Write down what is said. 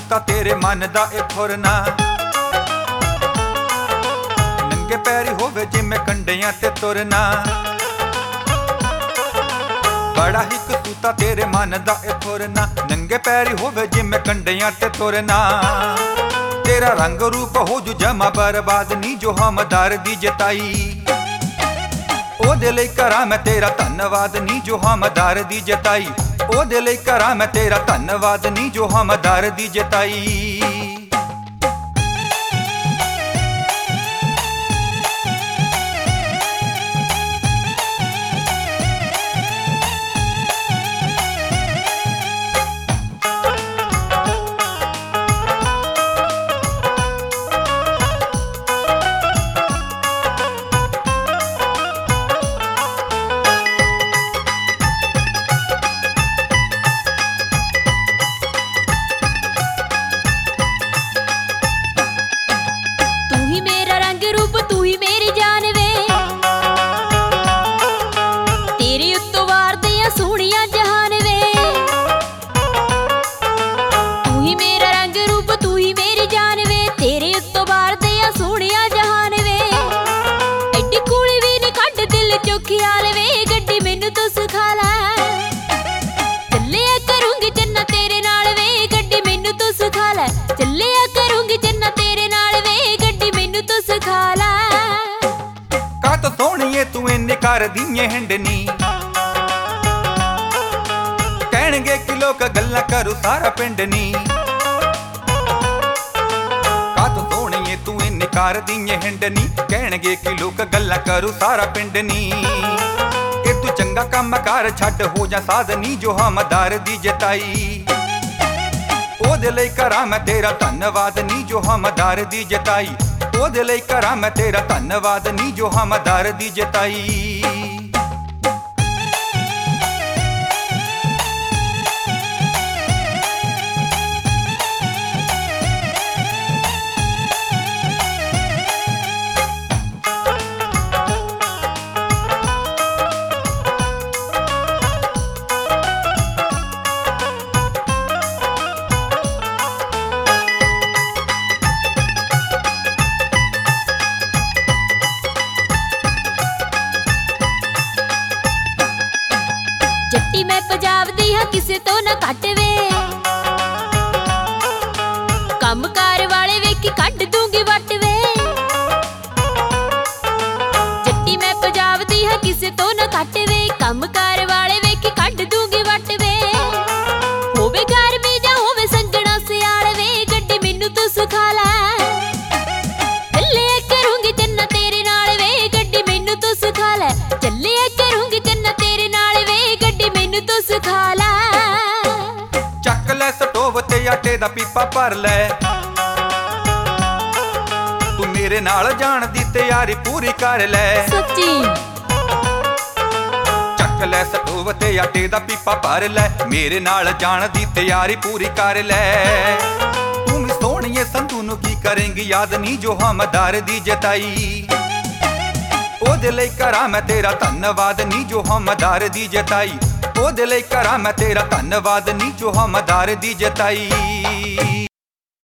सूता तेरे मन दा ए फुरना, नंगे पैरी होवे जिमें कंडियां ते तुरना। बड़ा ही कसूता तेरे मन दा ए फुरना, नंगे पैरी होवे जिमें कंडियां ते तुरना। तेरा रंग रूप हो जू जमा बर्बाद नी जो हमदार दी जताई, ओदे लई करा मैं तेरा धन्नवाद नी जो हमदार दी जताई। ओदे लई करा मैं तेरा धन्नवाद नी जो हमदार दी जताई। तू ही मेरी जान वे, तेरे उत्तों वार दियां सोहणियां जहान वे। तू ही मेरा रंग रूप तू ही मेरी जान वे, तेरे उत्तों वार दियां सोहणियां जहान वे। एडी कूली भी नी कड्ड दिल चो ख्याल वे, गड्डी मैनू तू सिखा लै, चलिया करूंगी जन्नत तेरे नाल वे। गड्डी मैनू तू सिखा लै, चलिया करूंगी जन्नत तेरे नाल वे। गड्डी मैनू तू सिखा लै। सोहणीए तू इन्नी कर दिए हिंडनी, कहणगे कि लोग गल्लां करू सारा पिंड नी। कातो सोहणीए तू इन्नी कर दिए हिंडनी, कहणगे कि लोग गल्लां करू सारा पिंड नी। कि तू चंगा कम कर छड्ड हो जा साधनी जो हमदार दी जताई। ओदे लई करा मैं तेरा धन्नवाद नी जो हमदार दी जताई। ओदे लई करा मैं तेरा धन्नवाद नी जो हमदार दी जताई। जट्टी मैं पंजाब दी हां किसे तो ना घट वे, कम कार वाले वेखी कड्ड दूंगी वट वे। जट्टी मैं पंजाब दी हां किसे तो ना घट वे, कम कार वाले वेखी कड्ड दूंगी वट वे। होवे घर में जा होवे संगना सियाल वे, गड्डी मैनू तू सिखा लै, चलिया करूंगी जन्नत तेरे नाल वे। गड्डी मैनू तू सिखा लै, चलिया करूंगी जन्नत तेरे नाल वे। गड्डी मैनू तू सिखा लै। चक लै स्टोव ते आटे दा पीपा भर लै, तू मेरे नाल जाण दी तैयारी पूरी कर लै। सच्ची चक लै स्टोव ते आटे दा पीपा भर लै, मेरे नाल जाण दी तैयारी पूरी कर लै। तू भी सोहणीए संधू नू की करेंगी याद नी जो हमदार दी जताई। ओदे लई करा मैं तेरा धन्नवाद नी जो हमदार दी जताई। ओदे लई करा मैं तेरा धन्नवाद नी जो हमदार दी जताई।